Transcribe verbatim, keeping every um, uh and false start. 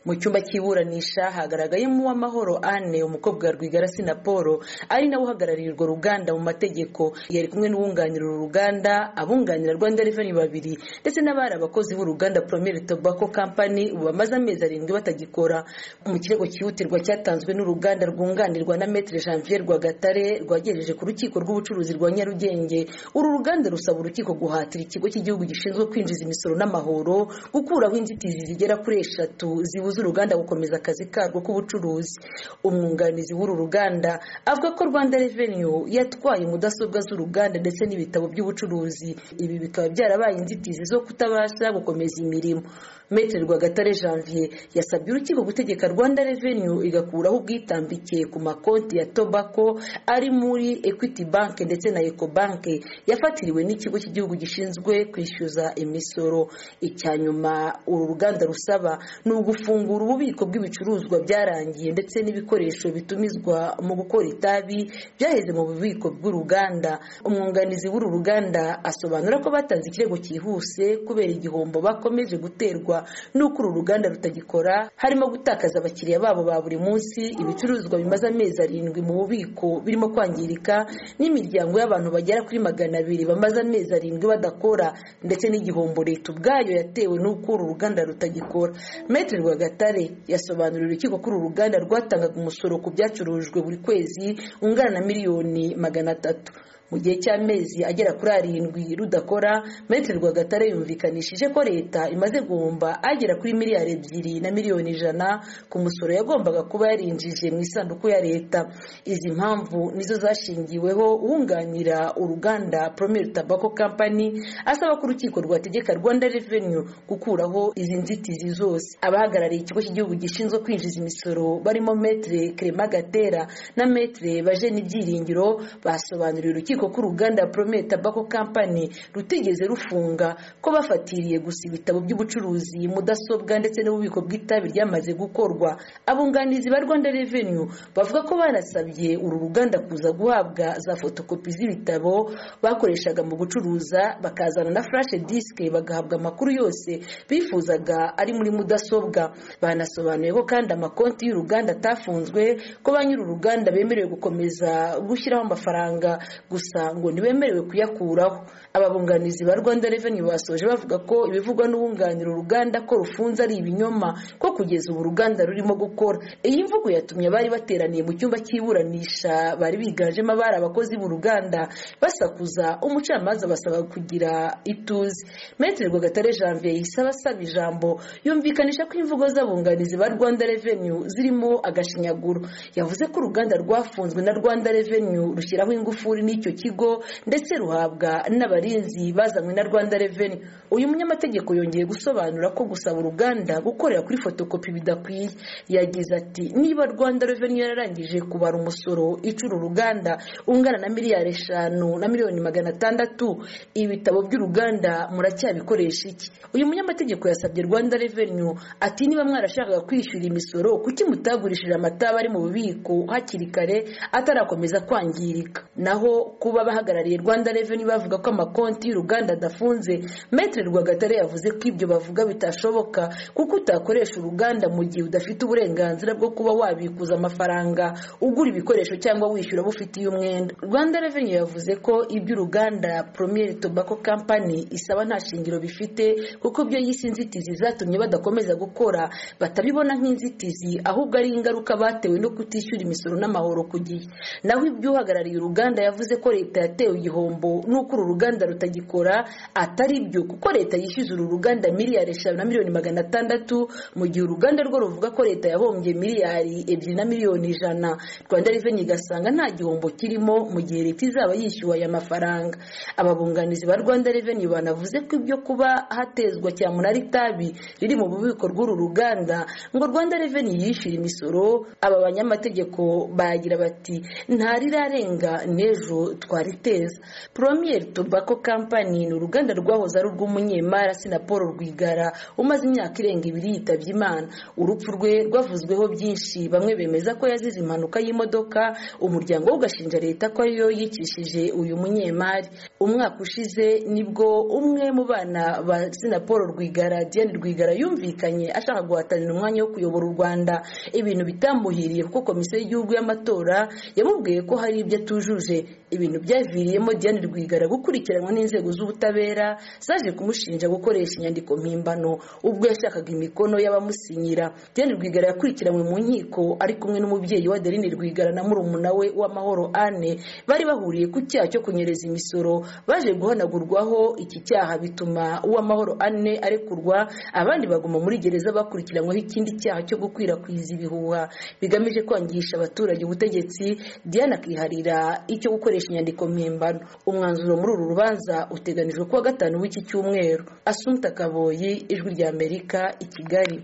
Mu cyumba cy'iburanisha hagaragayemo Uwamahoro Anne umukobwa wa Rwigara Sinapolo ari nawe uhagarariye urwo ruganda mu mategeko, yari kumwe n'uwunganira uru ruganda, abunganira Rwanda Revenue babiri ndetse n'abari abakozi b'uruganda Premier Tobacco Company ubu bamaze amezi arindwi batagikora. Mu kirego cyihutirwa cyatanzwe n'uruganda rwunganirwa na Maître Janvier Rwagatare rwagejeje ku rukiko rw'ubucuruzi rwa Nyarugenge, uru ruganda rusaba urukiko guhatira ikigo cy'igihugu gishinzwe kwinjiza imisoro n'amahoro gukuraho inzitizi zigera kuri eshatu zibuza uruganda gukomeza akazi karwo k'ubucuruzi. Umwunganizi w'uru ruganda avuga ko Rwanda Revenue yatwaye mudasobwa z'uruganda ndetse n'ibitabo by'ubucuruzi, ibi bikaba byarabaye inzitizi zo kutabasha gukomeza imirimo. Maître Rwagatare Janvier yasabye urukiko gutegeka Rwanda Revenue igakuraho ubwitambike ku makonti ya Tobacco ari muri Equity Bank ndetse na Ecobank yafatiriwe n'ikigo cy'igihugu gishinzwe kwishyuza imisoro. Icyanyuma uru ruganda rusaba ni ugufungura ububiko bw'ibicuruzwa byarangiye ndetse n'ibikoresho bitumizwa mu gukora itabi byaheze mu bubiko bw'uruganda. Umwunganizi w'uru ruganda asobanura ko batanze ikirego cyihuse kubera igihombo bakomeje guterwa nuko uru ruganda rutagikora, harimo gutakaza abakiriya babo ba buri munsi, ibicuruzwa bimaze amezi arindwi mu bubiko birimo kwangirika, n'imiryango y'abantu bagera kuri magana abiri bamaze amezi arindwi badakora, ndetse n'igihombo leta ubwayo yatewe nuko uru ruganda rutagikora. Maître Rwagatare yasobanuriye urukiko ko uru ruganda rwatangaga umusoro ku byacurujwe buri kwezi ungana na miliyoni magana atatu. Mu gihe cy'amezi agera kuri arindwi rudakora, Maître Rwagatare yumvikanishije ko leta imaze guhomba agera kuri miliyari ebyiri na miliyoni ijana ku musoro yagombaga kuba yarinjije mu isanduku ya leta. Izi mpamvu nizo zashingiweho uwunganira uruganda Premier Tobacco Company asaba ko urukiko rwategeka Rwanda Revenue gukuraho izi nzitizi zose. Abahagarariye ikigo cy'igihugu gishinzwe kwinjiza imisoro barimo Maître Clement Gatera na Maître Bajeni Byiringiro basobanuriye urukiko ko uruganda Premier Tobacco Company rutigeze rufunga, ko bafatiriye gusa ibitabo by'ubucuruzi, mudasobwa ndetse n'ububiko bw'itabi ryamaze gukorwa. Abunganizi ba Rwanda Revenue bavuga ko barasabye uru ruganda kuza guhabwa za fotokopi z'ibitabo bakoreshaga mu gucuruza, bakazana na flash disk bagahabwa amakuru yose bifuzaga ari muri mudasobwa. Banasobanuye ko kandi amakonti y'uruganda atafunzwe, ko ba nyiri uruganda bemerewe gukomeza gushyiraho amafaranga gusa ngo ntibemerewe kuyakuraho. Ababunganizi ba Rwanda Revenue basoje bavuga ko ibivugwa n'uwunganira uruganda ko rufunze ari ibinyoma, ko kugeza ubu uruganda rurimo gukora. Iyi mvugo yatumye bari bateraniye mu cyumba cy'iburanisha bari biganjemo abari abakozi b'uruganda basakuza, umucamanza basaba kugira ituze. Maître Rwagatare Janvier yisaba asaba ijambo yumvikanisha ko imvugo z'abunganizi ba Rwanda Revenue zirimo agashinyaguro. Yavuze ko uruganda rwafunzwe na Rwanda Revenue rushyiraho ingufuri n'icyo kigo ndetse ruhabwa n'abarinzi bazanywe na Rwanda Revenue. Uyu munyamategeko yongeye gusobanura ko gusaba uruganda gukorera kuri fotokopi bidakwiye. Yagize ati niba Rwanda Revenue yararangije kubara umusoro icura uruganda ungana na miliyari eshanu na miliyoni magana atandatu, ibitabo by'uruganda muracyabikoresha iki? Uyu munyamategeko yasabye Rwanda Revenue ati niba mwarashakaga kwishyura imisoro, kuki mutagurishije amata bari mu bubiko hakiri kare atarakomeza kwangirika? Naho kuba bahagarariye Rwanda Revenue bavuga ko amakonti y'uruganda adafunze, Maître Rwagatare yavuze ko ibyo bavuga bitashoboka kuko utakoresha uruganda mu gihe udafite uburenganzira bwo kuba wabikuza amafaranga, ugura ibikoresho cyangwa wishyura bufitiye umwenda. Rwanda Revenue yavuze ko ibyo uruganda Premier Tobacco Company isaba nta shingiro bifite kuko byo yise inzitizi zatumye badakomeza gukora batabibona nk'inzitizi, ahubwo ari ingaruka batewe no kutishyura imisoro n'amahoro ku gihe. Naho ibyo uhagarariye uruganda yavuze ko leta yatewe igihombo nuko uru ruganda rutagikora atari byo, kuko leta yishyuza uru ruganda miliyari eshanu na miliyoni magana atandatu mu gihe uruganda rwo ruvuga ko leta yahombye miliyari ebyiri na miliyoni ijana. Rwanda Revenue igasanga nta gihombo kirimo mu gihe leta izaba yishyuwe aya mafaranga. Ababunganizi ba Rwanda Revenue banavuze ko ibyo kuba hatezwa cyamunara itabi riri mu bubiko bw'uru ruganda ngo Rwanda Revenue yishyura imisoro. Aba banyamategeko bagira bati nta rirarenga n'ejo twariteza. Premier Tobacco Company ni uruganda rwahoze ari urw'umunyemari Assinapol Rwigara umaze imyaka irenga ibiri yitabye Imana. Urupfu rwe rwavuzweho byinshi, bamwe bemeza ko yazize impanuka y'imodoka, umuryango we ugashinja leta ko ariyo yicishije uyu munyemari. Umwaka ushize nibwo umwe mu bana ba Assinapol Rwigara, Diane Rwigara, yumvikanye ashaka guhatanira umwanya wo kuyobora u Rwanda, ibintu bitamuhiriye kuko komisiyo y'igihugu y'amatora yamubwiye ko hari ibyo atujuje. Ibintu byaviriyemo Diane Rwigara gukurikiranwa n'inzego z'ubutabera zaje kumushinja gukoresha inyandiko mpimbano ubwo yashakaga imikono y'abamusinyira. Diane Rwigara yakurikiranywe mu nkiko ari kumwe n'umubyeyi wa Adeline Rwigara na murumuna we w'Amahoro Anne, bari bahuriye ku cyaha cyo kunyereza imisoro. Baje guhanagurwaho iki cyaha bituma uw'Amahoro Anne arekurwa, abandi baguma muri gereza bakurikiranyweho ikindi cyaha cyo gukwirakwiza ibihuha bigamije kwangisha abaturage ubutegetsi. Diane akiharira icyo gukoresha inyandiko mpimbano. Umwanzuro muri uru rubanza uteganijwe kuwa gatanu w'iki cyumweru. Assumpta Kaboyi, Ijwi ry'Amerika, i Kigali.